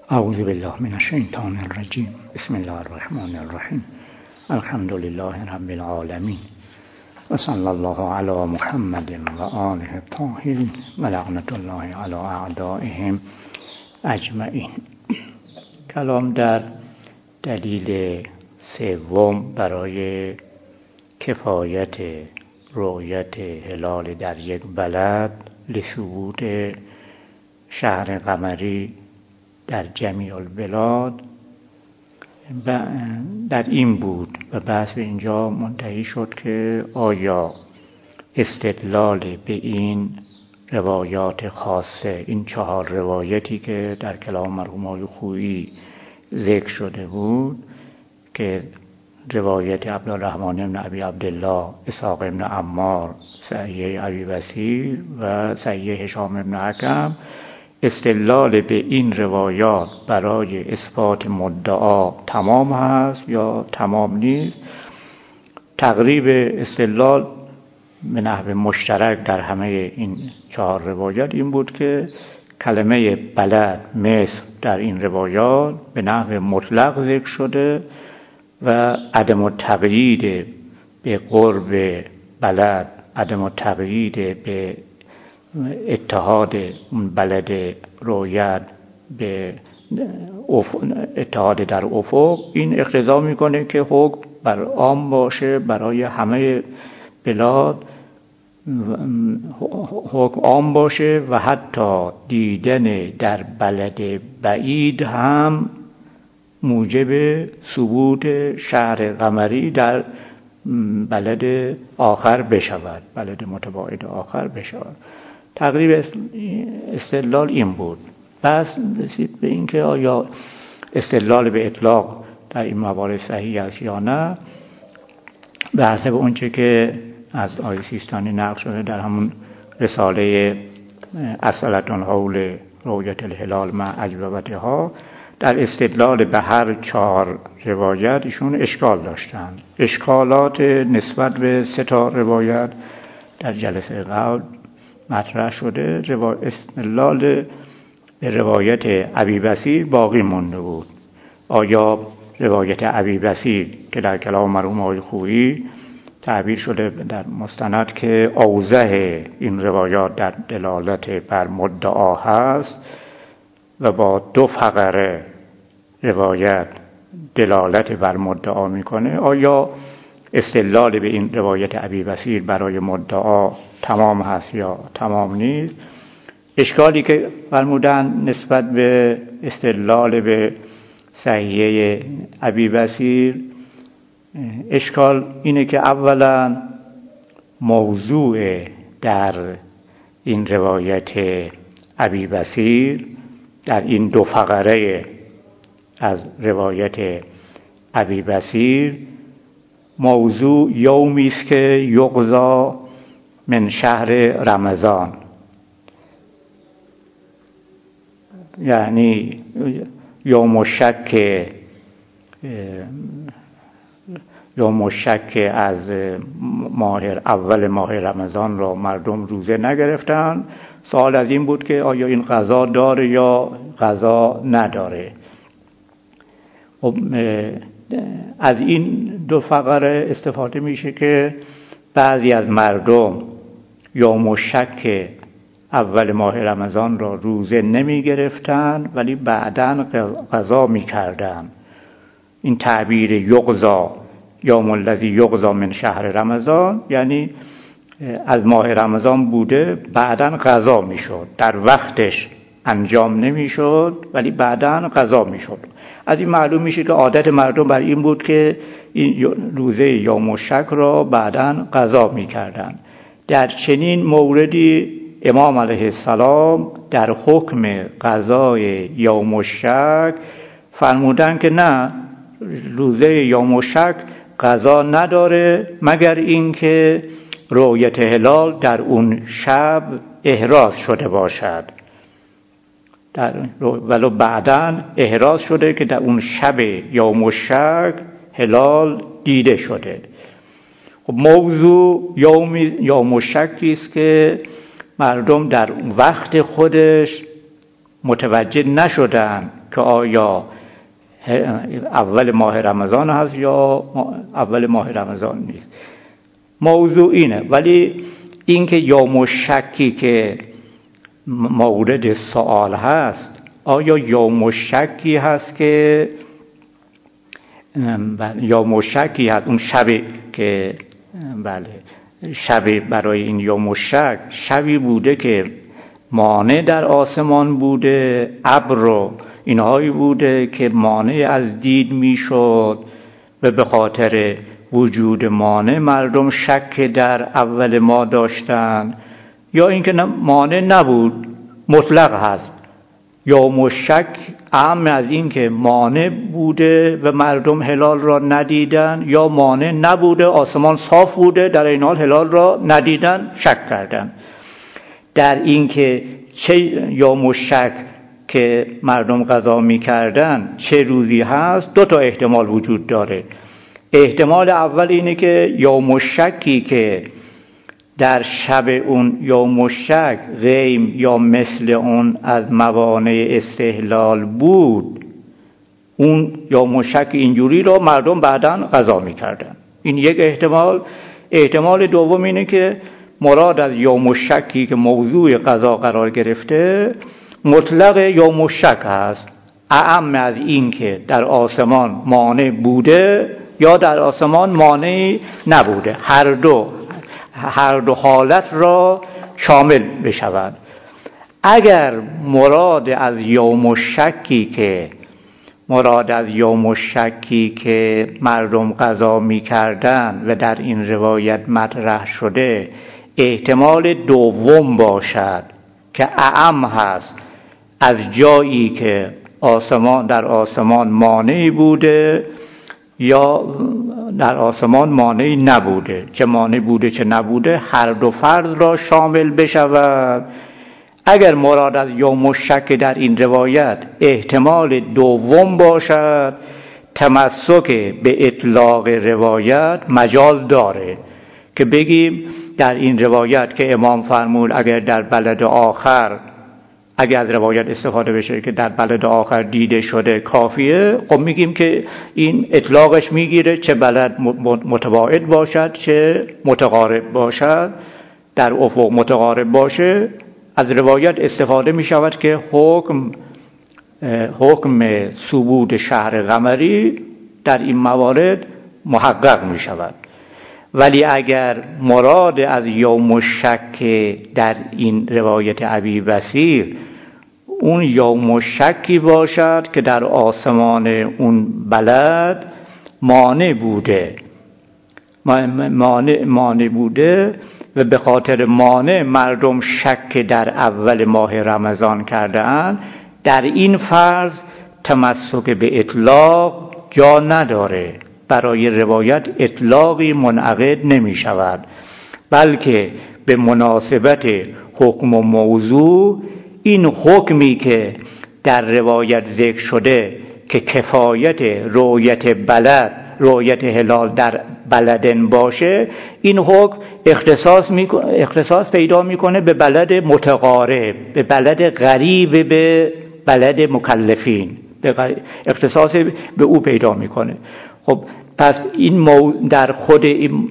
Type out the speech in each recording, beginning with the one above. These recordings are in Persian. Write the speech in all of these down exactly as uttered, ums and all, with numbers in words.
اعوذ بالله من الشیطان الرجیم. بسم الله الرحمن الرحیم. الحمد لله رب العالمین و صلی الله علی محمد و آله الطاهرین و لعنت الله علی اعدائهم اجمعین. کلام در دلیل سوم برای کفایت رؤیت هلال در یک بلد لثبوت شهر قمری در جمیع البلاد در این بود و بحث به اینجا منتهی شد که آیا استدلال به این روایات خاصه، این چهار روایتی که در کلام مرحوم آقای خویی ذکر شده بود که روایت عبدالرحمن بن ابی عبدالله، اسحاق بن عمار، صحیح ابی بصیر و صحیح هشام بن حکم، استدلال به این روایات برای اثبات مدعا تمام هست یا تمام نیست. تقریب استدلال به نحو مشترک در همه این چهار روایات این بود که کلمه بلد، مصر در این روایات به نحو مطلق ذکر شده و عدم التقیید به قرب بلد، عدم التقیید به اتحاد اون بلد رؤیت به اتحاد در افق، این اقتضا میکنه که حکم بر عام باشه برای همه بلاد، حکم عام باشه و حتی دیدن در بلد بعید هم موجب ثبوت شهر قمری در بلد آخر بشود، بلد متباعد آخر بشود. تقریب استدلال این بود. بس رسید به این که آیا استدلال به اطلاق در این موارد صحیح است یا نه. به حسب اونچه که از آقای سیستانی نقل شده در همون رساله اصالتون حول رؤیت الهلال مع اجوبتها، در استدلال به هر چهار روایت ایشون اشکال داشتن. اشکالات نسبت به سه تا روایت در جلسه قبل مطرح شده. استدلال به روایت ابی بصیر باقی مونده بود. آیا روایت ابی بصیر که در کلام مرحوم آقای خویی تعبیر شده در مستند که اوضح این روایات در دلالت بر مدعا هست و با دو فقره روایت دلالت بر مدعا میکنه، آیا استدلال به این روایت ابی بصیر برای مدعا تمام هست یا تمام نیست؟ اشکالی که فرمودن نسبت به استدلال به صحیحه ابی بصیر، اشکال اینه که اولا موضوع در این روایت ابی بصیر در این دو فقره از روایت ابی بصیر موضوع یومی است که یقضا من شهر رمضان، یعنی یوم الشک، یوم الشک از ماه اول ماه رمضان را مردم روزه نگرفتن. سوال از این بود که آیا این قضا داره یا قضا نداره. از این دو فقره استفاده میشه که بعضی از مردم یوم الشک اول ماه رمضان را روزه نمی گرفتن ولی بعداً قضا می کردن. این تعبیر یقضا، یوم الذی یقضا من شهر رمضان، یعنی از ماه رمضان بوده بعداً قضا می شد، در وقتش انجام نمی شد ولی بعداً قضا می شد. از این معلوم میشه که عادت مردم بر این بود که این روزه یوم الشک را بعداً قضا می کردن. در چنین موردی امام علیه السلام در حکم قضای یوم الشک فرمودن که نه، روزه یوم الشک قضا نداره مگر اینکه رؤیت هلال در اون شب احراز شده باشد، در ولو بعداً احراز شده که در اون شب یوم الشک هلال دیده شده. خب موضوع یوم یوم الشکی است که مردم در وقت خودش متوجه نشدن که آیا اول ماه رمضان هست یا اول ماه رمضان نیست. موضوع اینه. ولی اینکه یوم الشکی که مورد سوال هست، آیا یوم الشکی هست که یوم الشکی هست اون شبی که بله شبی برای این یوم الشک شبی بوده که مانع در آسمان بوده، ابر و اینهایی بوده که مانع از دید میشد و به خاطر وجود مانع مردم شک در اول ما داشتن، یا اینکه مانع نبود مطلق هست. یوم الشک اعم از این که مانع بوده و مردم هلال را ندیدن، یا مانع نبوده آسمان صاف بوده در این حال هلال را ندیدن شک کردن. در این که چه یوم الشک که مردم قضا می کردن چه روزی هست دو تا احتمال وجود داره. احتمال اول اینه که یوم الشکی که در شب اون یوم الشک غیم یا مثل اون از موانع استحلال بود، اون یوم الشک اینجوری رو مردم بعداً قضا می کردن. این یک احتمال. احتمال دوم اینه که مراد از یوم الشکی که موضوع قضا قرار گرفته مطلق یوم الشک هست، اعم از این که در آسمان مانع بوده یا در آسمان مانع نبوده، هر دو هر دو حالت را شامل بشود. اگر مراد از یوم الشکی که مراد از یوم الشکی که مردم قضا می کردن و در این روایت مطرح شده احتمال دوم باشد که اعم هست، از جایی که آسمان در آسمان مانعی بوده یا در آسمان مانعی نبوده، چه مانع بوده چه نبوده هر دو فرض را شامل بشود. اگر مراد از یوم الشک در این روایت احتمال دوم باشد، تمسک به اطلاق روایت مجال داره که بگیم در این روایت که امام فرمود اگر در بلد آخر، اگر از روایت استفاده بشه که در بلد آخر دیده شده کافیه، خب میگیم که این اطلاقش میگیره چه بلد متباعد باشد چه متقارب باشد. در افق متقارب باشه از روایت استفاده میشود که حکم حکم ثبوت شهر قمری در این موارد محقق میشود. ولی اگر مراد از یوم الشک در این روایت ابی بصیر اون یوم الشکی باشد که در آسمان اون بلد مانع بوده مانع, مانع بوده و به خاطر مانع مردم شک در اول ماه رمضان کرده‌اند، در این فرض تمسک به اطلاق جا نداره. برای روایت اطلاقی منعقد نمی شود، بلکه به مناسبت حکم و موضوع این حکمی که در روایت ذکر شده که کفایت رؤیت بلد رؤیت هلال در بلدن باشه، این حکم اختصاص, می... اختصاص پیدا میکنه به بلد متقارب، به بلد قریب به بلد مکلفین، اختصاص به او پیدا میکنه. خب پس این مو... در خود این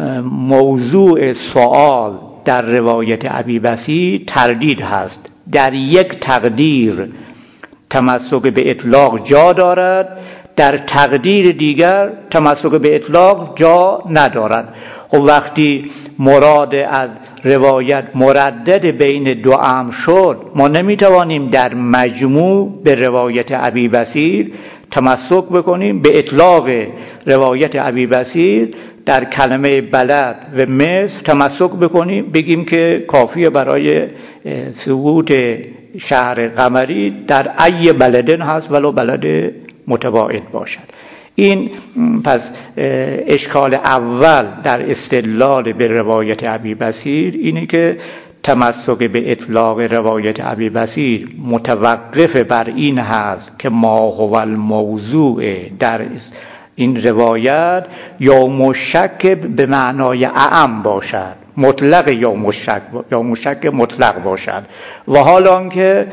موضوع سوال در روایت ابی بصیر تردید هست. در یک تقدیر تمسک به اطلاق جا دارد، در تقدیر دیگر تمسک به اطلاق جا ندارد. خب وقتی مراد از روایت مردد بین دو امر شد، ما نمیتوانیم در مجموع به روایت ابی بصیر تمسک بکنیم، به اطلاق روایت ابی بصیر در کلمه بلد و مثل تمسک بکنیم، بگیم که کافیه برای ثبوت شهر قمری در ای بلدن هست ولو بلد متباعد باشد. این پس اشکال اول در استدلال به روایت ابی بصیر اینه که تمسک به اطلاق روایت ابی بصیر متوقف بر این هست که ما هو الموضوع در این روایت یوم الشک به معنای اعم باشد، مطلق یوم الشک یوم الشک مطلق باشد، و حال آنکه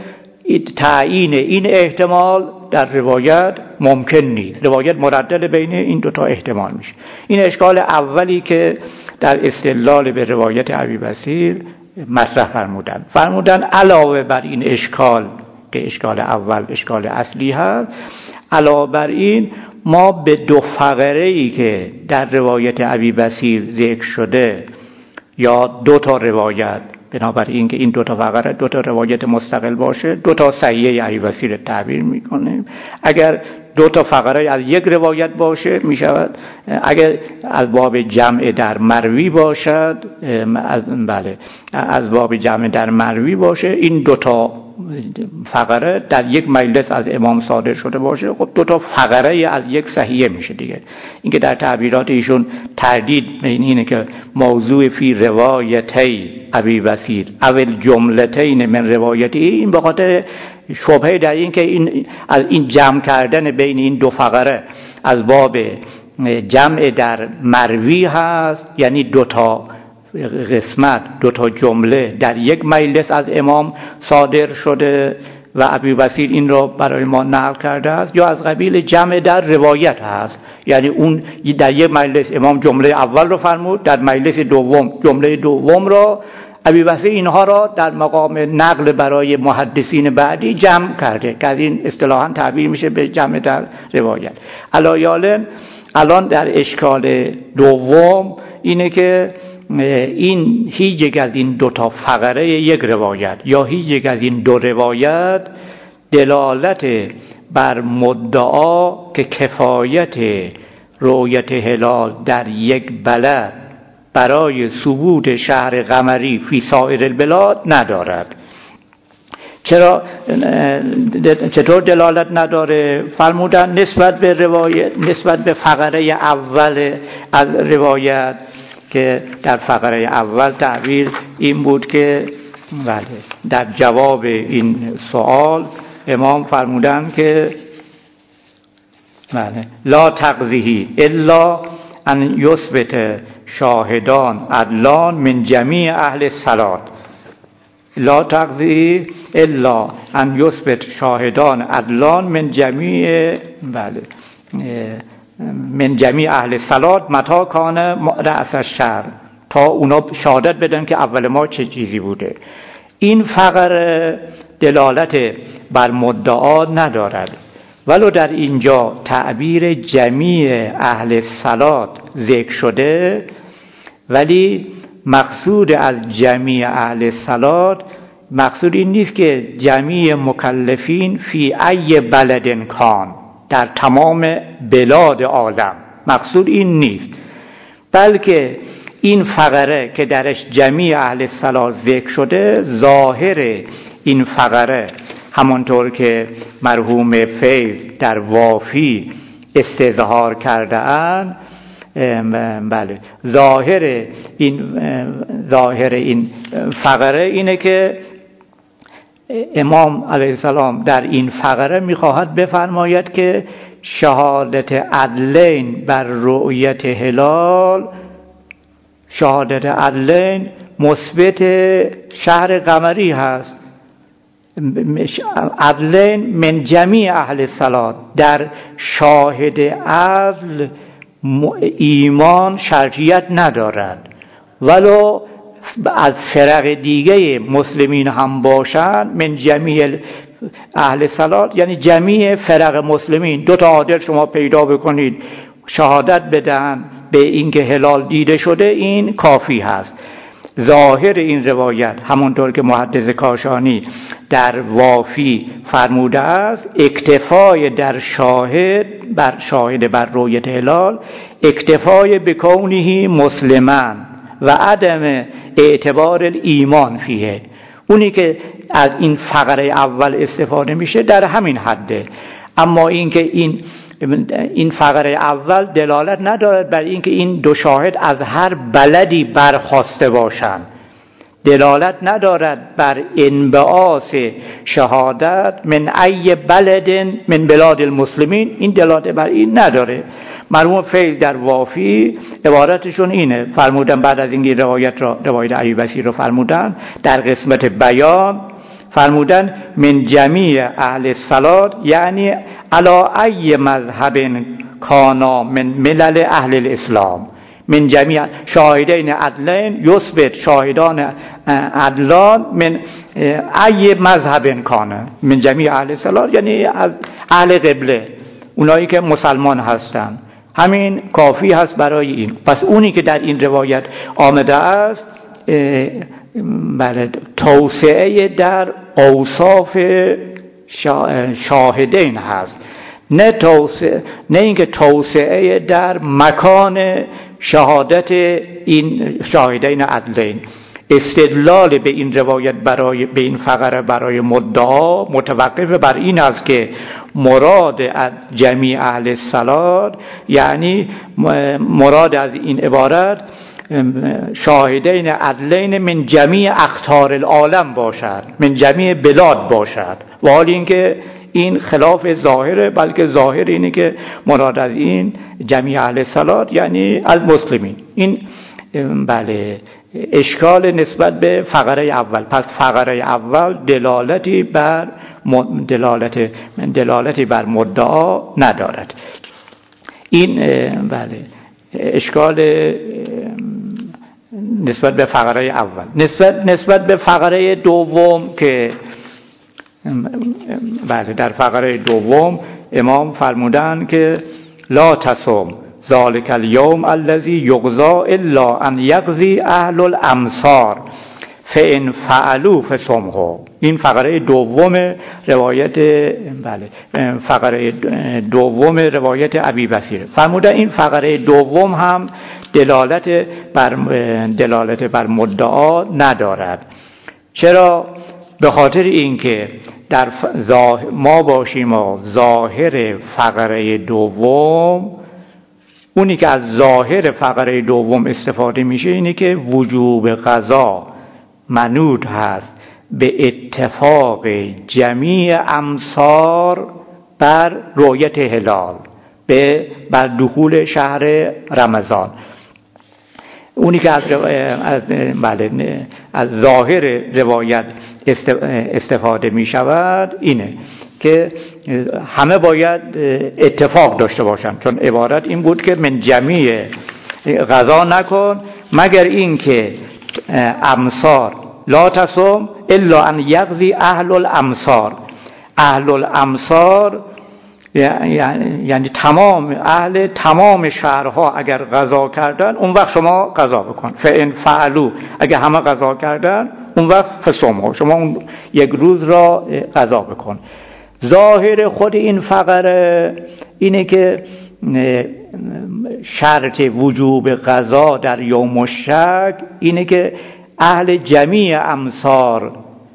تعیین این احتمال در روایت ممکن نیست. روایت مردد بین این دوتا احتمال میشه. این اشکال اولی که در استدلال به روایت ابی بصیر مطرح فرمودن. فرمودن علاوه بر این اشکال که اشکال اول اشکال اصلی هست، علاوه بر این ما به دو فقره‌ای که در روایت ابی بصیر ذکر شده یا دو تا روایت، بنابراین که این دو تا فقره دو تا روایت مستقل باشه، دو تا صحیحه ابی بصیر تعبیر میکنه. اگر دو تا فقره از یک روایت باشه میشود، اگر از باب جمع در مروی باشد، از بله از باب جمع در مروی باشه، این دو تا فقره در یک مجلس از امام صادر شده باشه، خب دو تا فقره از یک صحیحه میشه دیگه. اینکه در تعبیرات ایشون تردید بین اینه که موضوع فی روایتی ابی بصیر اول جملتین من روایتی، این به خاطر شبهه در این که این از این جمع کردن بین این دو فقره از باب جمع در مروی هست، یعنی دو تا قسمت دو تا جمله در یک مجلس از امام صادر شده و ابی بصیر این رو برای ما نقل کرده است، یا از قبیل جمع در روایت هست، یعنی اون در یک مجلس امام جمله اول رو فرمود، در مجلس دوم جمله دوم رو ابی بصیر اینها را در مقام نقل برای محدثین بعدی جمع کرده که از این اصطلاحاً تعبیر میشه به جمع در روایت. علایالم الان در اشکال دوم اینه که این هیچ یک از این دو تا فقره یک روایت یا هیچ یک از این دو روایت دلالت بر مدعا که کفایت رؤیت هلال در یک بلد برای ثبوت شهر قمری فی سایر البلاد ندارد. چرا چطور دلالت نداره؟ فرمودن نسبت به روایت، نسبت به فقره اول از روایت که در فقره اول تعبیر این بود که بله در جواب این سوال امام فرمودن که بله لا تقضیه الا ان یثبت شاهدان عدلان من جمیع اهل الصلاة، لا تقضیه الا ان یثبت شاهدان عدلان من جمیع بله من جمیع اهل الصلاة متى کان رأس الشهر، تا اونا شهادت بدن که اول ما چه چیزی بوده. این فقره دلالت بر مدعا ندارد، ولو در اینجا تعبیر جمیع اهل الصلاة ذکر شده، ولی مقصود از جمیع اهل الصلاة مقصود این نیست که جمیع مکلفین فی ای بلد کان، در تمام بلاد عالم، مقصود این نیست، بلکه این فقره که درش جمیع اهل الصلاة ذکر شده، ظاهر این فقره همانطور که مرحوم فیض در وافی استظهار کرده اند، بله ظاهر این ظاهر این فقره اینه که امام علیه السلام در این فقره میخواهد بفرماید که شهادت عدلین بر رؤیت هلال، شهادت عدلین مثبت شهر قمری هست، عدلین من جمیع اهل الصلاة، در شاهد عدل ایمان شرطیت ندارد، ولو از فرق دیگه مسلمین هم باشند، من جمیع اهل الصلاة یعنی جمیع فرق مسلمین، دو تا عادل شما پیدا بکنید شهادت بدن به اینکه هلال دیده شده، این کافی هست. ظاهر این روایت همونطور که محدث کاشانی در وافی فرموده است، اکتفای در شاهد بر شاهد بر رؤیت هلال، اکتفای بکونه مسلمان و عدم اعتبار ایمان فیه. اونی که از این فقره اول استفاده میشه در همین حده، اما اینکه این این فقره اول دلالت ندارد بر اینکه این دو شاهد از هر بلدی برخواسته باشند، دلالت ندارد بر انبعاث شهادت من ای بلد من بلاد المسلمین، این دلالت بر این نداره. مرحوم فیض در وافی عبارتشون اینه، فرمودن بعد از اینکه روایت را روایت ابی بصیر رو فرمودن در قسمت بیان، فرمودن من جمیع اهل الصلاة یعنی علی ای مذهب کانا من ملل اهل الاسلام. من جمیع شاهدین عدلین یثبت شاهدان عدلان من ای مذهب کانه من جمیع اهل الصلاة یعنی از اهل قبله، اونایی که مسلمان هستن. همین کافی هست برای این. پس اونی که در این روایت آمده است بله توسعه در اوصاف شاهدین هست، نه توسعه، نه اینکه توسعه در مکان شهادت این شاهدین عدلین. استدلال به این روایت برای به این فقره برای مدعا متوقف بر این است که مراد از جمیع اهل الصلاة یعنی مراد از این عبارت شاهدین عدلین من جمیع اقطار العالم باشد، من جمیع بلاد باشد، و حال اینکه این خلاف ظاهره، بلکه ظاهر اینه که مراد از این جمیع اهل الصلاة یعنی از مسلمین. این بله اشکال نسبت به فقره اول. پس فقره اول دلالتی بر دلالت دلالتی بر مدعا ندارد. این بله اشکال نسبت به فقره اول. نسبت نسبت به فقره دوم که بله در فقره دوم امام فرمودن که لا تصم ذالک الیوم الذی یغزا الا ان یغزی اهل الامصار فان فعلوا فصمه. این فقره دوم روایت بله فقره دوم روایت ابی بصیر فرموده. این فقره دوم هم دلالت بر دلالت بر مدعا ندارد. چرا؟ به خاطر اینکه در ما باشیم و ظاهر فقره دوم، اونی که از ظاهر فقره دوم استفاده میشه اینه که وجوب قضا منوط هست به اتفاق جمیع امصار بر رؤیت هلال، به بر دخول شهر رمضان. اونی که از, از بله از ظاهر روایت استفاده می شود اینه که همه باید اتفاق داشته باشن، چون عبارت این بود که من جمیع قضا نکن مگر این که امصار لا تصم الا ان یقضی اهل الامصار. اهل الامصار یعنی تمام اهل تمام شهرها اگر قضا کردن اون وقت شما قضا بکن. فان فعلوا اگر همه قضا کردن اون وقت فصوم، شما اون یک روز را قضا بکن. ظاهر خود این فقره اینه که شرط وجوب قضا در یوم الشک اینه که اهل جمیع امصار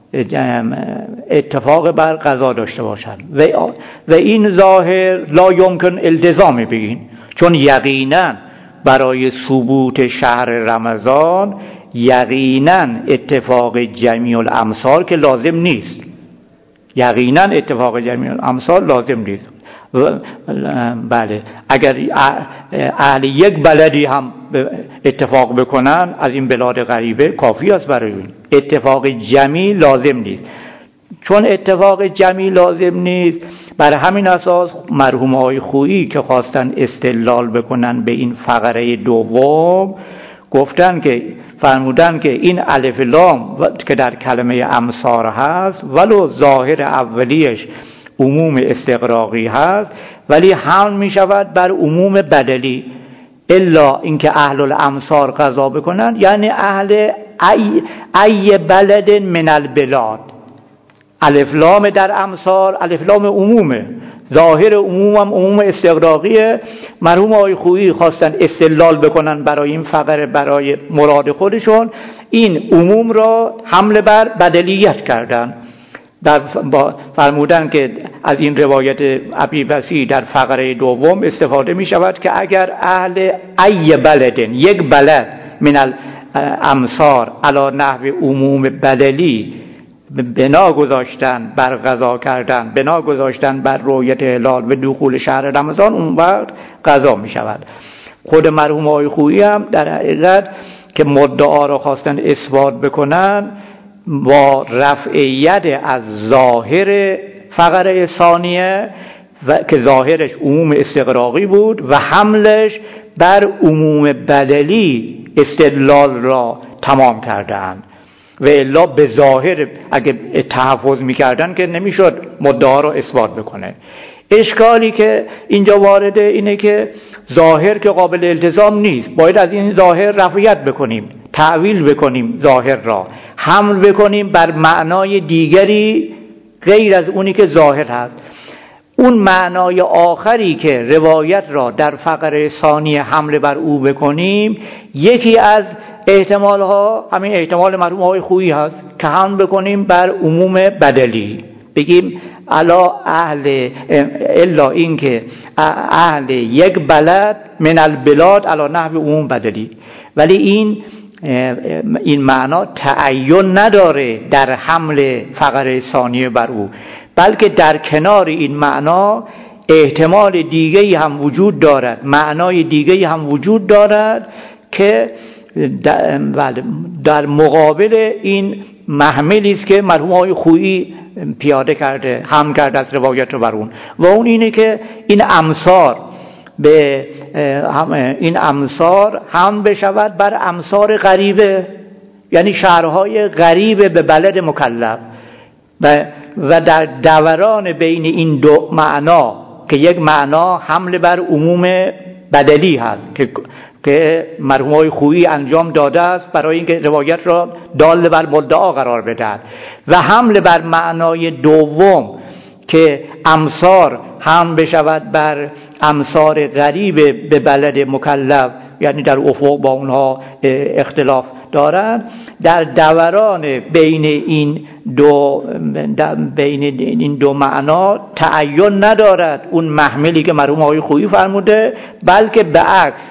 اتفاق بر قضا داشته باشند و و این ظاهر لا یمکن التزام به این، چون یقینا برای ثبوت شهر رمضان یقینا اتفاق جمیع الامصار که لازم نیست، یقینا اتفاق جمیع الامصار لازم نیست. بله اگر اهل یک بلدی هم اتفاق بکنن از این بلاد غریبه کافی است برای این. اتفاق جمی لازم نیست. چون اتفاق جمی لازم نیست، بر همین اساس مرحوم آقای خویی که خواستن استدلال بکنن به این فقره دوم گفتن که فرمودن که این الف لام که در کلمه امصار هست ولو ظاهر اولیش عموم استغراقی هست ولی حمل می شود بر عموم بدلی، الا اینکه اهل الامصار قضا بکنن یعنی اهل ای, ای بلد من البلاد. الف لام در امصار الف لام عمومه، ظاهر عموم هم عموم استغراقیه. مرحوم آقای خویی خواستن استدلال بکنن برای این فقره برای مراد خودشون، این عموم را حمل بر بدلیت کردن. در فرمودن که از این روایت ابی بصیر در فقره دوم استفاده می شود که اگر اهل ای بلدن یک بلد من الامصار علی نحو عموم بدلی بنا گذاشتن بر قضا کردن، بنا گذاشتن بر رؤیت هلال و دخول شهر رمضان، اون وقت قضا می شود. خود مرحوم آقای خویی هم در حقیقت که مدعا را خواستن اثبات بکنن با رفعیت از ظاهر فقره ثانیه و که ظاهرش عموم استغراقی بود و حملش بر عموم بدلی استدلال را تمام کردند و الا به ظاهر اگه تحفظ میکردن که نمیشد مدعا را اثبات بکنه. اشکالی که اینجا وارده اینه که ظاهر که قابل التزام نیست، باید از این ظاهر رفعیت بکنیم، تعویل بکنیم، ظاهر را حمل بکنیم بر معنای دیگری غیر از اونی که ظاهر هست. اون معنای آخری که روایت را در فقره ثانیه حمله بر او بکنیم، یکی از احتمال ها همین احتمال مرحوم آقای خویی هست که حمل بکنیم بر عموم بدلی، بگیم الا اهل الا این که اهل یک بلد من البلاد علی نحو عموم بدلی. ولی این این معنا تعین نداره در حمل فقره ثانیه بر او، بلکه در کنار این معنا احتمال دیگری هم وجود دارد، معنای دیگری هم وجود دارد که در, در مقابل این محملی است که مرحوم آقای خویی پیاده کرده، هم کرده از روایت رو بر اون، و اون اینه که این امصار به این امصار هم بشود بر امصار غریبه، یعنی شهرهای غریبه به بلد مکلف، و و در دوران بین این دو معنا که یک معنا حمل بر عموم بدلی هست که که مرحوم آقای خویی انجام داده است برای اینکه روایت را دال بر مدعا قرار بدهد، و حمل بر معنای دوم که امصار هم بشود بر امصار غریب به بلد مکلف، یعنی در افق با اونها اختلاف دارند. در دوران بین این دو بین این دو معنا تعین ندارد اون محملی که مرحوم آقای خویی فرموده، بلکه به عکس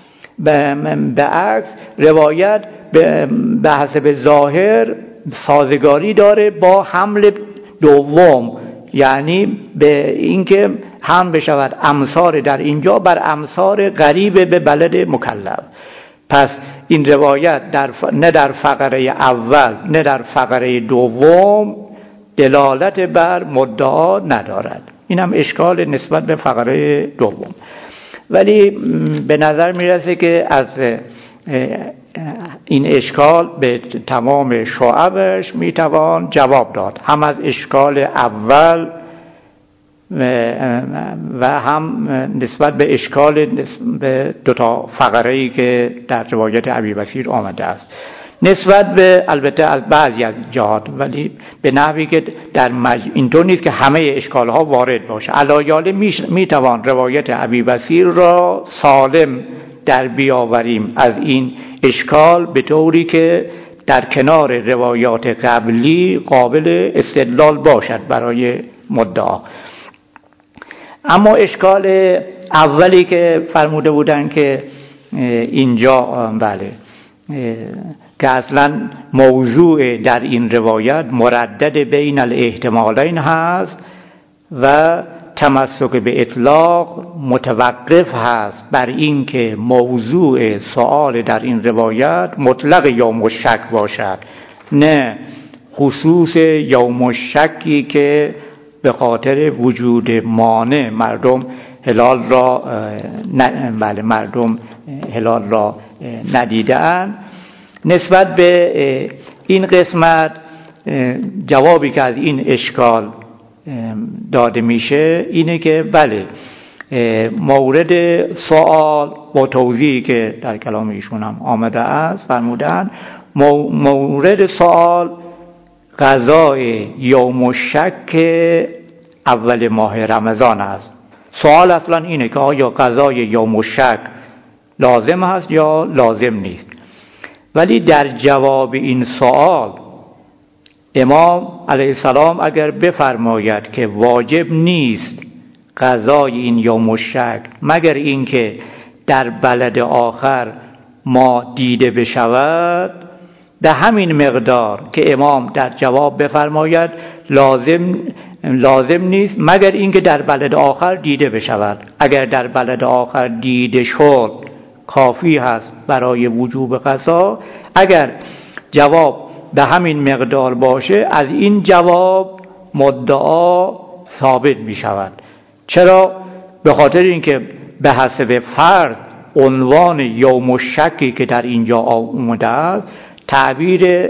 به عکس روایت به حسب ظاهر سازگاری داره با حمل دوم، یعنی به اینکه هم بشود امصار در اینجا بر امصار غریب به بلد مکلف. پس این روایت در ف... نه در فقره اول نه در فقره دوم دلالت بر مدعا ندارد. این هم اشکال نسبت به فقره دوم. ولی به نظر میرسه که از این اشکال به تمام شعبش میتوان جواب داد، هم از اشکال اول و هم نسبت به اشکال به دو تا فقره‌ای که در روایت ابی بصیر آمده است، نسبت به البته از بعضی از جهات، ولی به نحوی که در مج... اینطور نیست که همه اشکالها وارد باشه. علایاله میتوان روایت ابی بصیر را سالم در بیاوریم از این اشکال به طوری که در کنار روایات قبلی قابل استدلال باشد برای مدعا. اما اشکال اولی که فرموده بودن که اینجا بله که اصلا موضوع در این روایت مردد بین الاحتمالین هست و تمسک به اطلاق متوقف هست بر این که موضوع سؤال در این روایت مطلق یوم الشک باشد، نه خصوص یوم الشکی که به خاطر وجود مانع مردم هلال را بله مردم هلال را ندیدند. نسبت به این قسمت جوابی که از این اشکال داده میشه اینه که بله مورد سوال با توضیحی که در کلام ایشون هم آمده است فرمودن، مورد سوال قضای یوم الشک اول ماه رمضان است. سوال اصلا اینه که آیا قضای یوم الشک لازم هست یا لازم نیست. ولی در جواب این سوال امام علیه السلام اگر بفرماید که واجب نیست قضای این یوم الشک مگر اینکه در بلد آخر ما دیده بشود، به همین مقدار که امام در جواب بفرماید لازم لازم نیست مگر اینکه در بلد آخر دیده بشود. اگر در بلد آخر دیده شد کافی هست برای وجوب قضا. اگر جواب به همین مقدار باشه، از این جواب مدعا ثابت می شود. چرا؟ به خاطر اینکه به حسب فرض عنوان یوم الشکی که در اینجا آمده است تعبیر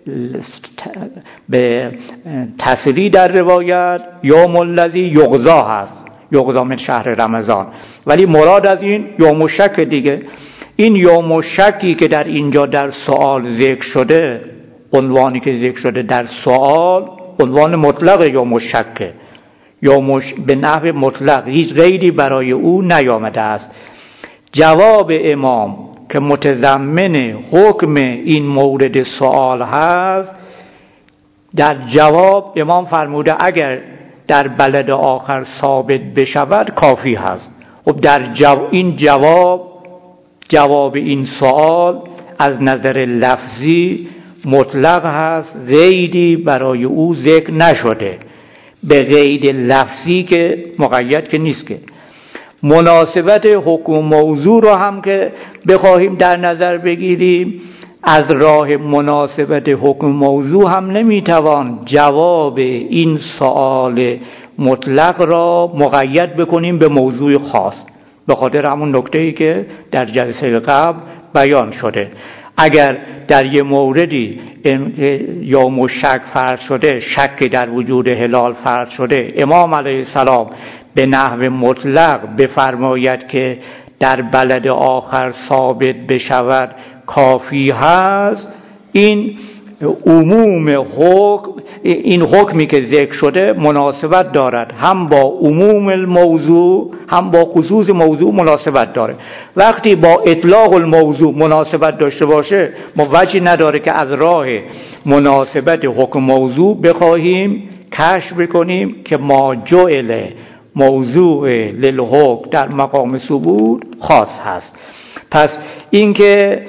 به تصریح در روایت یوم الذی یغزا هست، یغزا من شهر رمضان، ولی مراد از این یوم الشک دیگه. این یوم الشکی که در اینجا در سوال ذکر شده، عنوانی که ذکر شده در سوال عنوان مطلق یوم الشک، یومش به نحو مطلق، هیچ غیری برای او نیامده است. جواب امام که متضمن حکم این مورد سوال هست، در جواب امام فرموده اگر در بلد آخر ثابت بشود کافی هست. خب در جو... این جواب جواب این سوال از نظر لفظی مطلق هست، قیدی برای او ذکر نشده، به قید لفظی که مقید که نیست. که مناسبت حکم موضوع رو هم که بخواهیم در نظر بگیریم، از راه مناسبت حکم موضوع هم نمیتوان جواب این سوال مطلق را مقید بکنیم به موضوع خاص، به خاطر همون نکته‌ای که در جلسه قبل بیان شده. اگر در یه موردی یوم شک فرض شده، شک در وجود هلال فرض شده، امام علیه السلام به نحو مطلق بفرماید که در بلد آخر ثابت بشود کافی هست، این عموم حکم، این حکمی که ذکر شده مناسبت دارد، هم با عموم الموضوع هم با خصوص موضوع مناسبت داره. وقتی با اطلاق الموضوع مناسبت داشته باشه، وجهی نداره که از راه مناسبت حکم موضوع بخواهیم کشف بکنیم که ما جعل موضوع للحکم در مقام ثبوت خاص هست. پس این که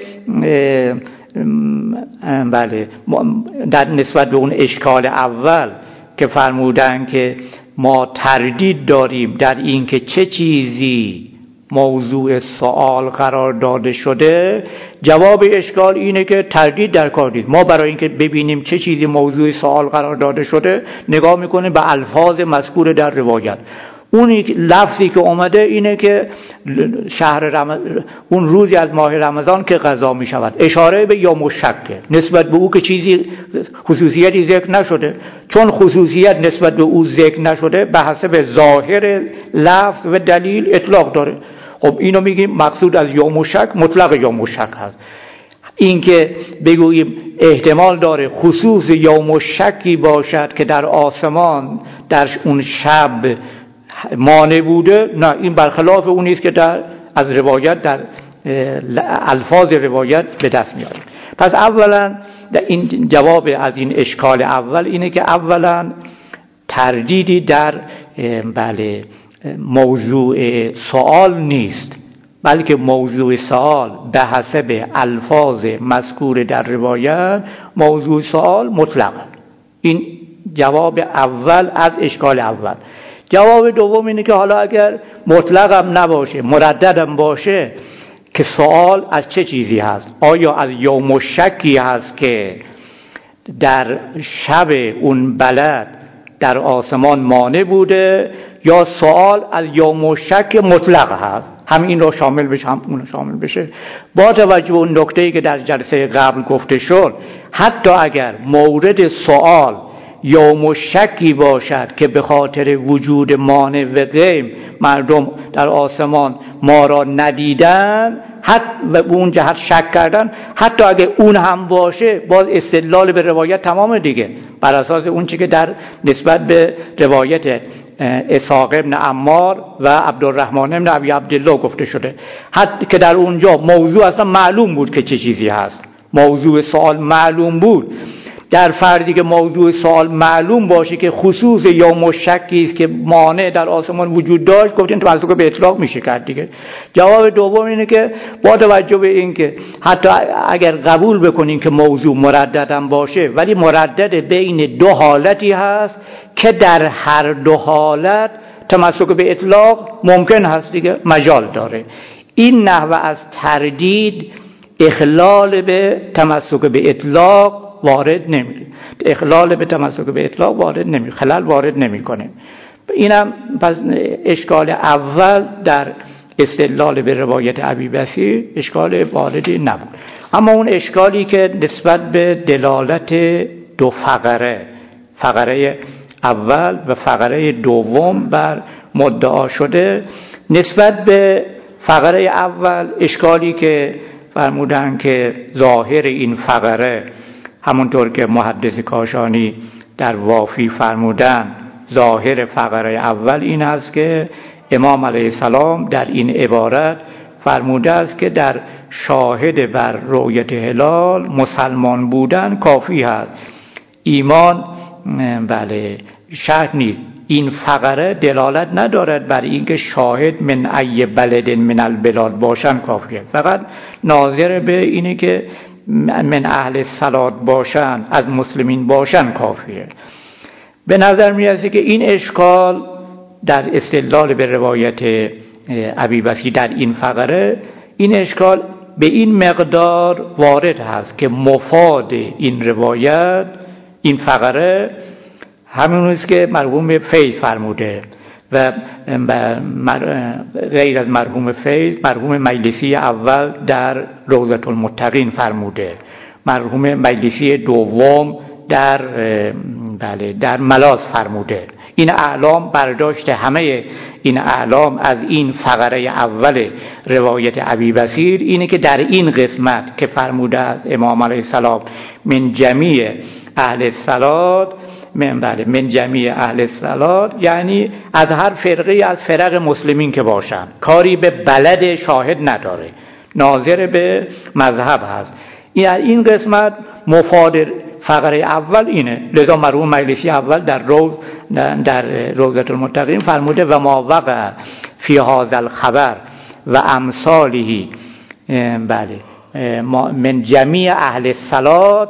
بله در نسبت به اون اشکال اول که فرمودن که ما تردید داریم در این که چه چیزی موضوع سوال قرار داده شده، جواب اشکال اینه که تردید در کار نیست. ما برای اینکه ببینیم چه چیزی موضوع سوال قرار داده شده نگاه میکنیم به الفاظ مذکور در روایت. اون لفظی که اومده اینه که شهر رمضان، اون روزی از ماه رمضان که قضا می شود، اشاره به یوم الشک، نسبت به او که چیزی خصوصیتی ذکر نشده. چون خصوصیت نسبت به او ذکر نشده، به حسب ظاهر لفظ و دلیل اطلاق داره. خب اینو میگیم مقصود از یوم الشک مطلق یوم الشک هست. این که بگوییم احتمال داره خصوص یوم الشکی باشد که در آسمان در اون شب مانع بوده، نه، این برخلاف اون نیست که در از روایت در الفاظ روایت به دست میاریم. پس اولا این جواب از این اشکال اول اینه که اولا تردیدی در بله موضوع سوال نیست، بلکه موضوع سوال به حسب الفاظ مذکور در روایت موضوع سوال مطلق. این جواب اول از اشکال اول. جواب دوم اینه که حالا اگر مطلق هم نباشه، مردد هم باشه، که سوال از چه چیزی هست؟ آیا از یوم الشکی هست که در شب اون بلد در آسمان مانع بوده، یا سوال از یوم الشک مطلق هست، هم این رو شامل بشه هم اون رو شامل بشه؟ با توجه به اون نکته‌ای که در جلسه قبل گفته شد، حتی اگر مورد سوال یوم الشکی باشد که به خاطر وجود مانع و غیم مردم در آسمان ما را ندیدن حتی و اون جهت شک کردن، حتی اگه اون هم باشه باز استدلال به روایت تمام دیگه، بر اساس اون چی که در نسبت به روایت اسحاق ابن عمار و عبدالرحمن ابن ابی عبدالله گفته شده، حتی که در اونجا موضوع اصلا معلوم بود که چه چیزی هست، موضوع سوال معلوم بود. در فردی که موضوع سوال معلوم باشه که خصوص یوم الشکی است که مانع در آسمان وجود داشت، گفتین توسط به اطلاق میشه کرد دیگه. جواب دوم اینه که با توجه به این که حتی اگر قبول بکنین که موضوع مردد هم باشه، ولی مردد بین دو حالتی هست که در هر دو حالت تمسک به اطلاق ممکن هست دیگه، مجال داره. این نحوه از تردید اخلال به تمسک به اطلاق وارد نمی اخلال به تمسک به اطلاق وارد نمی خلل وارد نمیکنه. اینم پس اشکال اول در استدلال به روایت ابی بصیر اشکال واردی نبود. اما اون اشکالی که نسبت به دلالت دو فقره، فقره اول و فقره دوم بر مدعا شده، نسبت به فقره اول اشکالی که فرمودن که ظاهر این فقره همونطور که محدث کاشانی در وافی فرمودن، ظاهر فقره اول این است که امام علیه السلام در این عبارت فرموده است که در شاهد بر رؤیت هلال مسلمان بودن کافی است، ایمان بله شرط نیست. این فقره دلالت ندارد بر اینکه شاهد من ای بلد من البلاد باشن کافیه، فقط ناظر به اینه که من اهل صلات باشن، از مسلمین باشن کافیه. به نظر میاد که این اشکال در استدلال به روایت ابی بصیر در این فقره، این اشکال به این مقدار وارد هست که مفاد این روایت این فقره همون است که مرحوم فیض فرموده و غیر از مرحوم فیض مرحوم مجلسی اول در روضة المتقین فرموده، مرحوم مجلسی دوم در بله در ملاذ فرموده. این اعلام برداشت همه این اعلام از این فقره اول روایت ابی بصیر اینه که در این قسمت که فرموده است امام علیه السلام من جمیع اهل الصلات من بله من جمیع اهل الصلات، یعنی از هر فرقه از فرق مسلمین که باشن، کاری به بلد شاهد نداره، ناظر به مذهب هست. یعنی این قسمت مفاد فقره اول اینه. لذا مرحوم مجلسی اول در روز در روضة المتقین فرموده و ما وقع فی هذا الخبر و امثاله بله من جمیع اهل الصلات،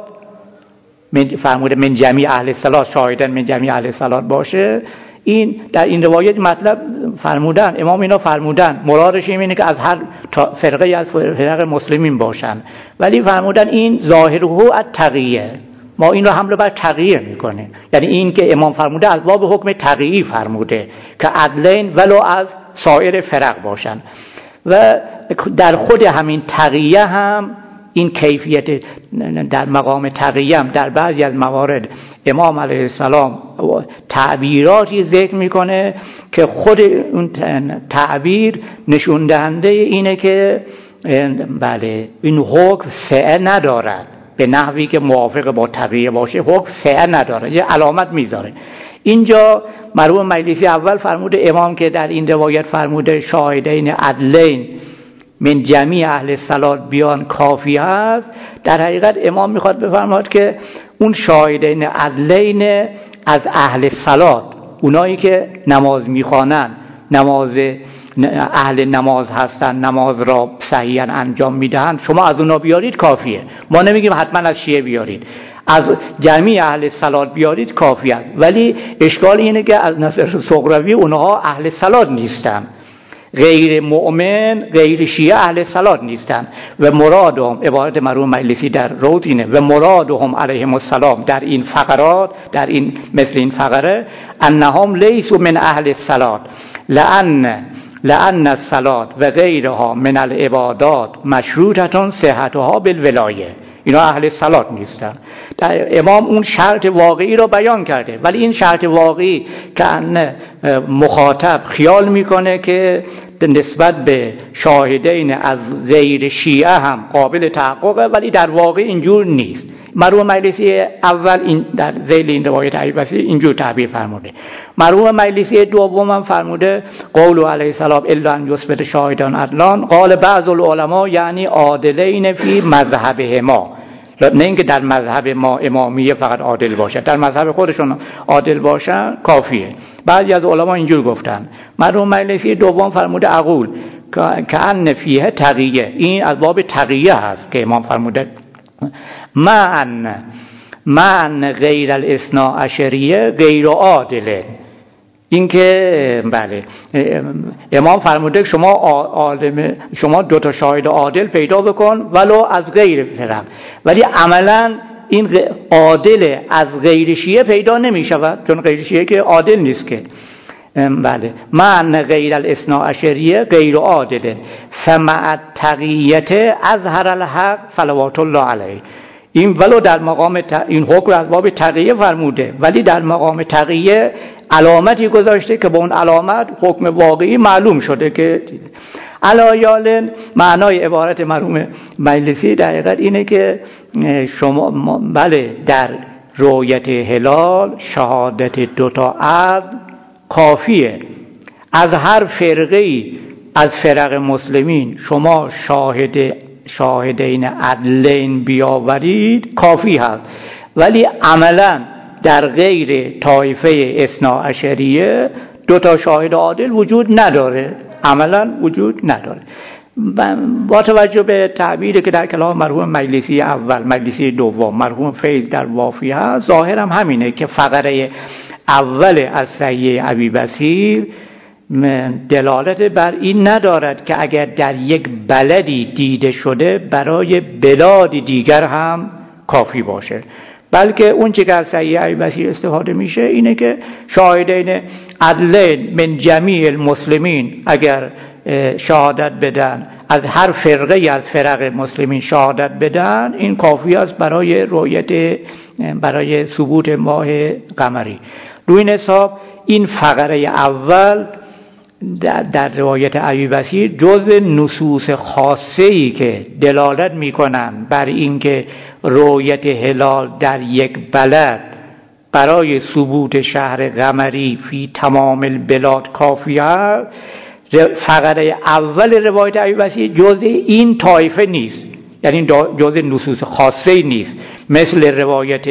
فرموده من جمیع اهل الصلات، شاهدن من جمیع اهل الصلات باشه. این در این روایت مطلب فرمودن امام اینا فرمودن مرادش اینه که از هر فرقه از فرق مسلمین باشن، ولی فرمودن این ظاهره التقیه، ما این رو حمل بر تقیه میکنه، یعنی این که امام فرموده از باب حکم تقیی فرموده که عدلین ولو از سایر فرق باشن. و در خود همین تقیه هم این کیفیت در مقام تقیه هم در بعضی از موارد امام علیه السلام تعبیراتی ذکر میکنه که خود اون تعبیر نشون دهنده اینه که بله این حکم سعه ندارد به نحوی که موافق با تقیه باشه، حکم سعه نداره، یه علامت میذاره. اینجا مرحوم مجلسی اول فرموده امام که در این روایت فرموده شاهدین عدلین من جمیع اهل الصلات بیان کافی است، در حقیقت امام میخواد بفرماد که اون شاهدین عدلین از اهل الصلات، اونایی که نماز میخوانن، نماز اهل نماز هستن، نماز را صحیحاً انجام میدهند، شما از اونا بیارید کافیه. ما نمیگیم حتما از شیعه بیارید، از جمعی اهل الصلات بیارید کافیه. ولی اشکال اینه که از نظر سغراوی اونها اهل الصلات نیستن، غیر مؤمن غیر شیعه اهل الصلات نیستن و مرادهم، عبارت مرحوم مجلسی در روض اینه، و مرادهم علیهم السلام در این فقرات، در این مثل این فقره، انهم لیسوا من اهل الصلات لان لان الصلات و غیرها من العبادات مشروطه صحتها بالولایه، اینا اهل الصلات نیستن. در امام اون شرط واقعی رو بیان کرده، ولی این شرط واقعی که مخاطب خیال میکنه که نسبت به شاهدین از غیر شیعه هم قابل تحققه، ولی در واقع اینجور نیست. مرحوم مجلسی اول این در ذیل این روایت ابی بصیر اینجور تعبیر فرموده. مرحوم مجلسی دوم هم فرموده قول علیه السلام الا ان یثبت شاهدان عدلان، قال بعض العلماء یعنی عادلین فی مذهبهما، نه اینکه در مذهب ما امامیه فقط عادل باشه، در مذهب خودشون عادل باشن کافیه. بعضی از علما اینجور گفتن. مرحوم مجلسی دوم فرموده اقول که ان فیه تقیه، این از باب تقیه هست که امام فرموده من من غیر الاثنا عشریه غیر عادله، این که بله امام فرموده شما عالم، شما دو تا شاهد عادل پیدا بکن ولو از غیر فرق، ولی عملا این عادل از غیر شیعه پیدا نمی شود، چون غیر شیعه که عادل نیست که. بله، من غیر الاثنا عشریه غیر عادل فمع تقیت اظهر الحق صلوات الله علیه. این ولو در مقام ت... این حکم از باب تقیه فرموده، ولی در مقام تقیه علامتی گذاشته که با اون علامت حکم واقعی معلوم شده که علایال. معنای عبارت مرحوم مجلسی در حقیقت اینه که شما بله در رؤیت هلال شهادت دوتا عدل کافیه. از هر فرقه‌ای از فرق مسلمین شما شاهد شاهدین عدلین بیاورید کافی هست، ولی عملا در غیر طایفه اثنا عشریه دو تا شاهد عادل وجود نداره، عملا وجود نداره. با توجه به تعبیری که در کلام مرحوم مجلسی اول، مجلسی دوم، مرحوم فیض در وافی هست، ظاهرم همینه که فقره اول از صحیح ابی بصیر دلالت بر این ندارد که اگر در یک بلدی دیده شده برای بلاد دیگر هم کافی باشه، بلکه اون چه که از صحیح ابی بصیر استفاده میشه اینه که شاهدین عدلین من جمیع المسلمین اگر شهادت بدن، از هر فرقه از فرق مسلمین شهادت بدن، این کافی است برای رؤیت، برای ثبوت ماه قمری. روی این حساب این فقره اول در, در روایت ابی بصیر جز نصوص خاصه‌ای که دلالت می‌کنند بر اینکه رؤیت هلال در یک بلد برای ثبوت شهر قمری فی تمام البلاد کافی است، فقره اول روایت ابی بصیر جز این طایفه نیست، یعنی جز نصوص خاصه‌ای نیست، مثل روایت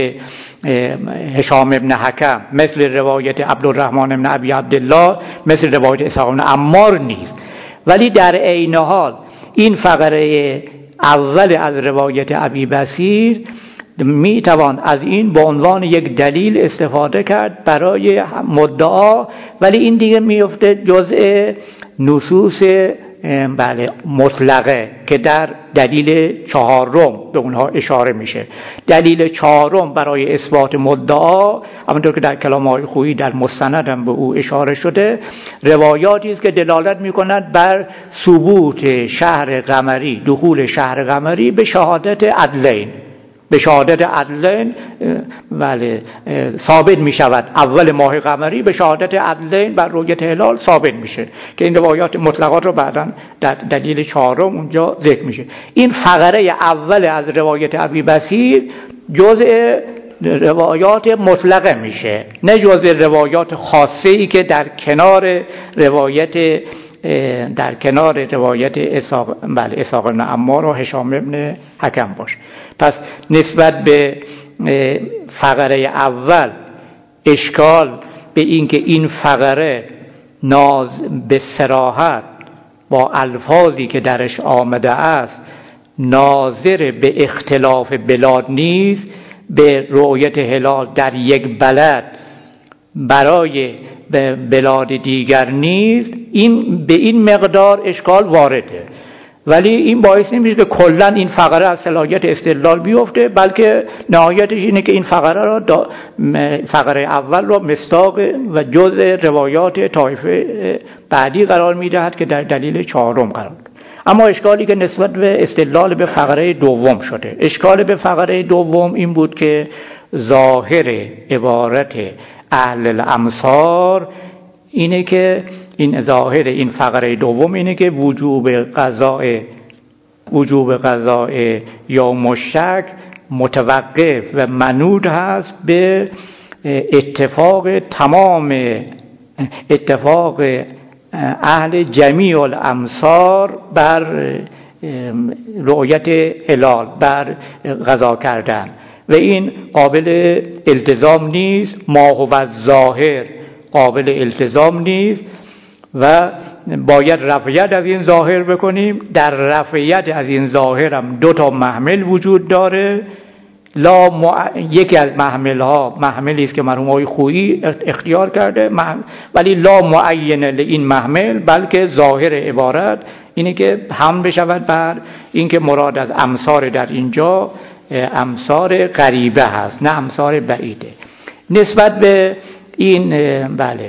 هشام ابن حکم، مثل روایت عبدالرحمن ابن ابی عبدالله، مثل روایت اسحاق ابن عمار نیست. ولی در عین حال این فقره اول از روایت ابی بصیر می توان از این به عنوان یک دلیل استفاده کرد برای مدعا، ولی این دیگه میفته جزء نصوص بله مطلقه که در دلیل چهارم به اونها اشاره میشه. دلیل چهارم برای اثبات مدعا، همونطور که در کلام آقای خویی در مستند هم به او اشاره شده، روایاتی است که دلالت میکنند بر ثبوت شهر قمری، دخول شهر قمری به شهادت عدلین، به شهادت عدلین ولی ثابت می شود. اول ماه قمری به شهادت عدلین بر رؤیت هلال ثابت میشه که این روایات مطلقات رو بعداً در دلیل چهارم اونجا ذکر میشه. این فقره اول از روایت ابی بصیر جزء روایات مطلقه میشه، نه جزء روایات خاصه ای که در کنار روایت در کنار روایت اسحاق بله اسحاق بن عمار و هشام بن حکم باشه. پس نسبت به فقره اول اشکال به این که این فقره ناز به صراحت با الفاظی که درش آمده است ناظر به اختلاف بلاد نیست، به رؤیت هلال در یک بلد برای بلاد دیگر نیست، این به این مقدار اشکال وارده. ولی این باعث نمیشه که کلا این فقره از صلاحیت استدلال بیفته، بلکه نهایتش اینه که این فقره را فقره اول را مصداق و جزء روایات طایفه بعدی قرار میدهد که در دلیل چهارم قرار داد. اما اشکالی که نسبت به استدلال به فقره دوم شده، اشکال به فقره دوم این بود که ظاهر عبارت اهل الامصار اینه که این ظاهر این فقره دوم اینه که وجوب قضاء وجوب قضاء یوم الشک متوقف و منوط هست به اتفاق تمام اتفاق اهل جمیع الامصار بر رؤیت هلال، بر قضا کردن، و این قابل التزام نیست. ما هو الظاهر قابل التزام نیست و باید رفعیت از این ظاهر بکنیم. در رفعیت از این ظاهر هم دو تا محمل وجود داره. لا مع... یکی از محمل ها محملی است که مرحوم آقای خویی اختیار کرده، ولی لا معین این محمل، بلکه ظاهر عبارت اینه که هم بشود بر این که مراد از امصار در اینجا امصار قریبه هست، نه امصار بعیده. نسبت به این بله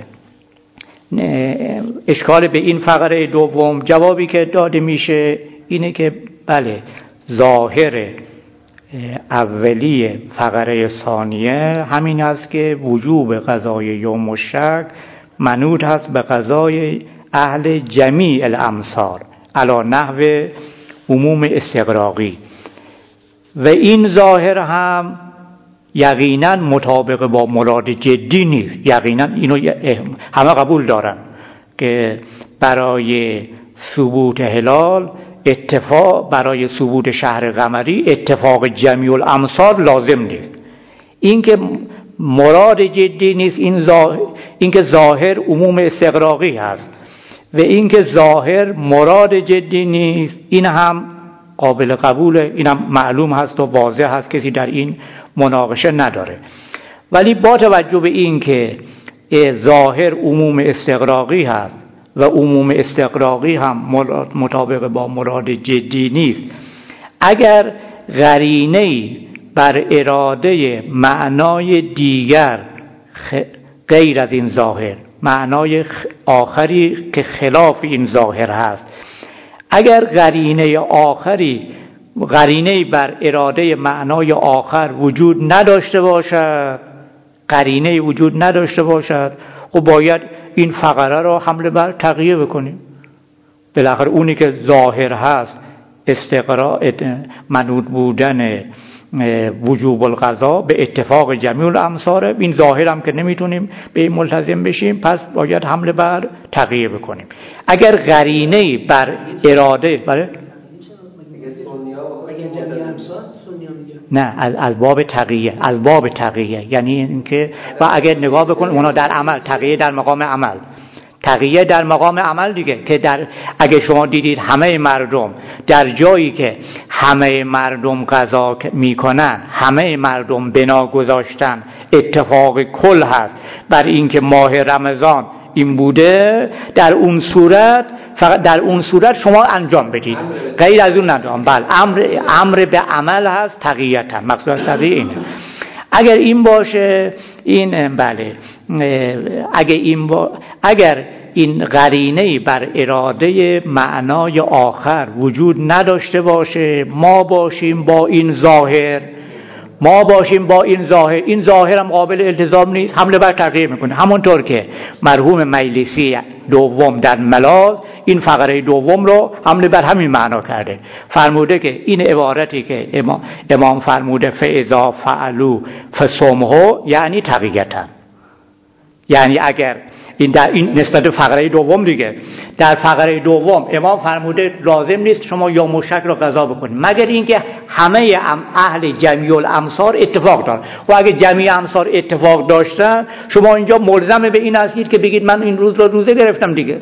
اشکال به این فقره دوم، جوابی که داده میشه اینه که بله ظاهر اولی فقره ثانیه همین است که وجوب قضای یوم الشک منوط هست به قضای اهل جمیع الامصار علی نحو عموم استغراقی و این ظاهر هم یقینا مطابق با مراد جدی نیست. یقینا اینو همه قبول دارن که برای ثبوت هلال اتفاق، برای ثبوت شهر قمری اتفاق جمیع الامصار لازم نیست. این که مراد جدی نیست، این ظاهر، این که ظاهر عموم استغراقی هست و این که ظاهر مراد جدی نیست، این هم قابل قبوله، این هم معلوم هست و واضح هست، کسی در این مناقشه نداره. ولی با توجه به این که ظاهر عموم استغراقی هست و عموم استغراقی هم مطابق با مراد جدی نیست، اگر قرینه‌ای بر اراده معنای دیگر غیر از این ظاهر، معنای آخری که خلاف این ظاهر هست، اگر قرینه آخری قرینه‌ای بر اراده معنای آخر وجود نداشته باشد، قرینه‌ای وجود نداشته باشد، خب باید این فقره را حمله بر تقیه بکنیم. بالاخره اونی که ظاهر هست استقراء منوط بودن وجوب القضا به اتفاق جمیع الامصار، این ظاهر هم که نمیتونیم به این ملتزم بشیم، پس باید حمله بر تقیه بکنیم. اگر قرینه‌ای بر اراده بله نه از از باب تقیه، از باب تقیه یعنی اینکه و اگر نگاه بکن اونا در عمل، تقیه در مقام عمل، تقیه در مقام عمل دیگه، که در اگه شما دیدید همه مردم در جایی که همه مردم قضا میکنن، همه مردم بنا گذاشتن، اتفاق کل هست بر اینکه ماه رمضان این بوده، در اون صورت فقط در اون صورت شما انجام بدید، غیر از اون ندارم. بله امر امر به عمل هست تقییتا، مقصود تقیه اینه. اگر این باشه این بله اگر این با اگر این قرینه‌ای بر اراده معنای آخر وجود نداشته باشه، ما باشیم با این ظاهر ما باشیم با این ظاهر این ظاهر هم قابل التزام نیست، حمله بر تغییر میکنه. همونطور که مرحوم مجلسی دوم در ملاذ این فقره دوم رو حمله بر همین معنا کرده، فرموده که این عبارتی که امام, امام فرموده فاذا فعلوا فصمه یعنی تقییتا، یعنی اگر این در این نسبت فقره دوم دیگه، در فقره دوم امام فرموده لازم نیست شما یوم الشک رو قضا بکنید مگر اینکه همه اهل جمیع الامصار اتفاق دارن. و اگه جمیع امصار اتفاق داشتن، شما اینجا ملزم به این هستید که بگید من این روز رو روزه گرفتم دیگه.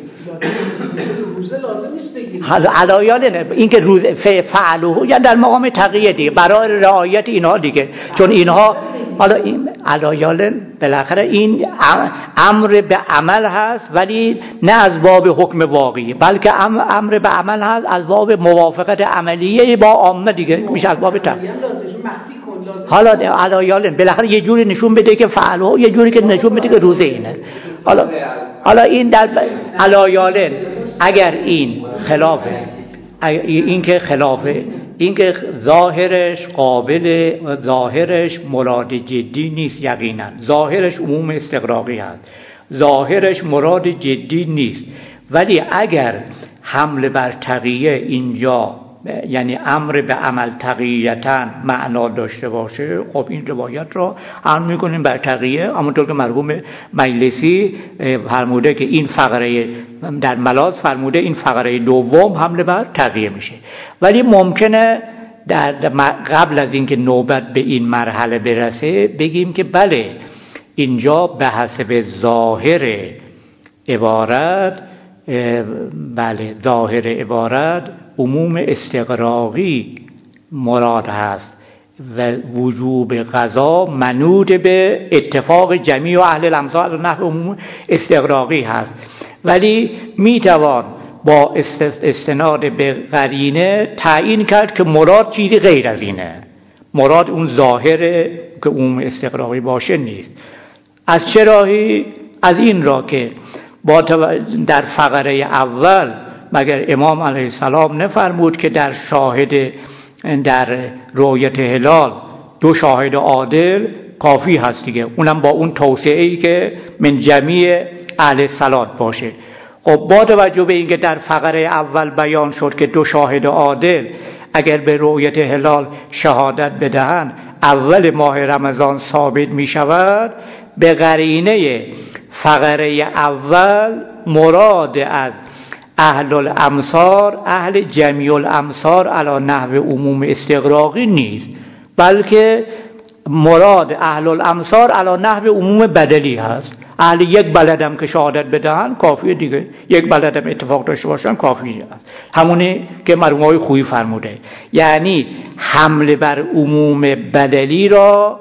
روزه لازم نیست بگید. علایال این که روز فعلوه یعنی در مقام تقیه دیگه، برای رعایت اینها دیگه، چون اینها حالا این علایال بالاخره این امر به عمل هست، ولی نه از باب حکم واقعی، بلکه امر به عمل هست از باب موافقت عملیه با عامه دیگه، میشه از باب تقیه. حالا علایال بالاخره یه جوری نشون بده که فعلوه، یه جوری که نشون بده که روزه اینه. حالا حالا این در علایال اگر این خلافه، این که خلافه، این که ظاهرش قابل ظاهرش مراد جدی نیست، یقینا ظاهرش عموم استغراقی هست، ظاهرش مراد جدی نیست، ولی اگر حمله بر تقیه اینجا یعنی امر به عمل تقییتا معنا داشته باشه، خب این روایت را هم میکنیم بر تقیه، همونطور که مرحوم مجلسی فرموده که این فقره در ملاذ فرموده این فقره دوم حمله بر تقیه میشه. ولی ممکنه در قبل از اینکه نوبت به این مرحله برسه بگیم که بله اینجا به حسب ظاهر عبارت، بله ظاهر عبارت عموم استغراقی مراد هست و وجوب قضا منوط به اتفاق جمیع اهل الامصار نحو عموم استغراقی هست، ولی میتوان با استناد به قرینه تعیین کرد که مراد چیزی غیر از اینه. مراد اون ظاهره که عموم استغراقی باشه نیست. از چه راهی؟ از این راه که با در فقره اول مگر امام علیه السلام نفرمود که در شاهد در رؤیت هلال دو شاهد عادل کافی هست دیگه، اونم با اون توسعه‌ای که من جمیع اهل صلات باشه. خب با توجه به اینکه در فقره اول بیان شد که دو شاهد عادل اگر به رؤیت هلال شهادت بدهند اول ماه رمضان ثابت می شود، به قرینه فقره اول مراد از اهل الامصار اهل جمیع الامصار علی نحو عموم استغراقی نیست، بلکه مراد اهل الامصار علی نحو عموم بدلی هست. اهل یک بلدم که شهادت بدهن کافیه دیگه، یک بلدم اتفاق داشته باشن کافیه هست. همونی که مرحوم آقای خویی فرموده، یعنی حمله بر عموم بدلی را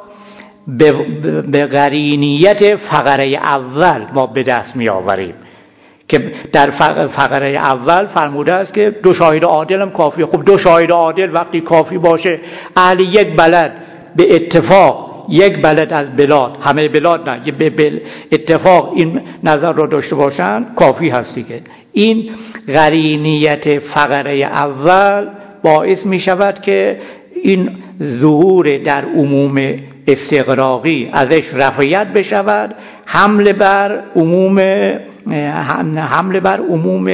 به قرینیت فقره اول ما به دست می آوریم که در فقره اول فرموده است که دو شاهد عادل هم کافیه. خب دو شاهد عادل وقتی کافی باشه، اهل یک بلد به اتفاق یک بلد از بلاد، همه بلاد نه، به اتفاق این نظر را داشته باشن کافی هست دیگه. این قرینیت فقره اول باعث می شود که این ظهور در عموم استغراقی ازش رفعیت بشود، حمله بر عموم حمله بر عموم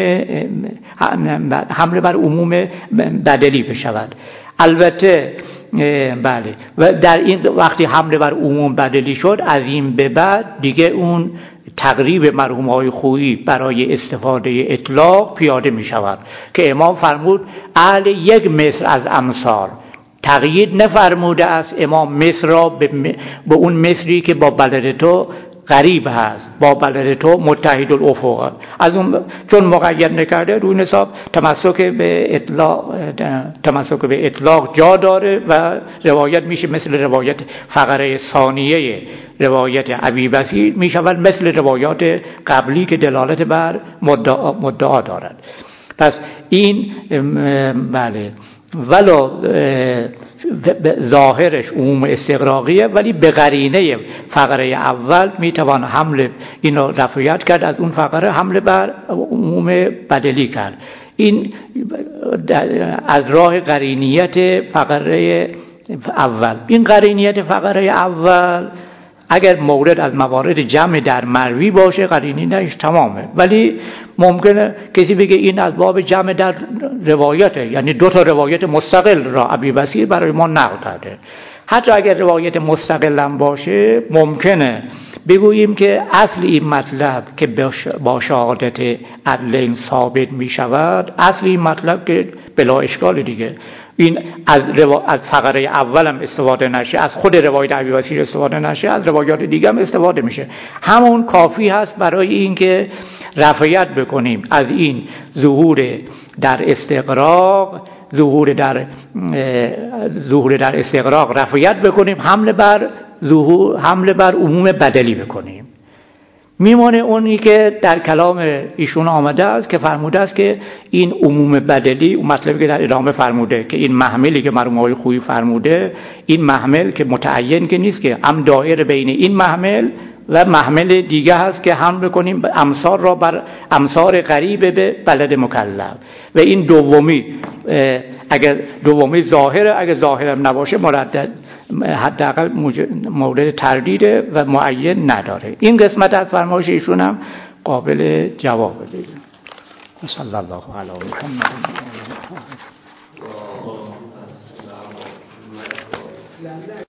حمله بر عموم بدلی بشود. البته بله، و در این وقتی حمله بر عموم بدلی شد، از این به بعد دیگه اون تقریب مرحوم آقای خویی برای استفاده اطلاق پیاده می شود که امام فرمود اهل یک مصر از امصار. تقیید نفرموده است امام مصر را به, م... به اون مصری که با بلد تو قریب هست، با بلد تو متحد الافق، از اون چون مقید نکرده روی حساب تمسک به اطلاق تمسک به اطلاق جا داره و روایت میشه مثل روایت فقره ثانیه روایت ابی بصیر می شود مثل روایات قبلی که دلالت بر مدعا, مدعا دارد. پس این بله ولو ظاهرش عموم استغراقیه، ولی به قرینه فقره اول میتوان حمله اینو رفعیت کرد، از اون فقره حمله بر عموم بدلی کرد. این از راه قرینیت فقره اول. این قرینیت فقره اول اگر مورد از موارد جمع در مروی باشه قرینیتش تمامه، ولی ممکنه کسی بگه این از باب جمع در روایته، یعنی دو تا روایت مستقل را ابی بصیر برای ما نقل کرده. حتی اگر روایت مستقل هم باشه ممکنه بگوییم که اصل این مطلب که با شهادت عدلین ثابت می شود، اصل این مطلب که بلا اشکال دیگه، این از, روا... از فقره اول هم استفاده نشه، از خود روایت ابی بصیر استفاده نشه، از روایات دیگه هم استفاده میشه، همون کافی هست برای اینکه رفعیت بکنیم از این ظهور در استغراق ظهور در ظهور در استغراق رفعیت بکنیم، حمله بر ظهور حمله بر عموم بدلی بکنیم. میمونه اونی که در کلام ایشون آمده است که فرموده است که این عموم بدلی، اون مطلبی که در ادامه فرموده که این محملی که مرحوم آقای خویی فرموده، این محمل که متعین که نیست، که هم دایره بین این محمل و محمل دیگه هست که هم بکنیم امصار را بر امصار قریب به بلد مکلف، و این دومی اگر دومی ظاهره، اگر ظاهرم نباشه مردد حداقل مورد تردیده و معین نداره. این قسمت از فرمایش ایشون هم قابل جواب دیگه. صلی الله علی محمد.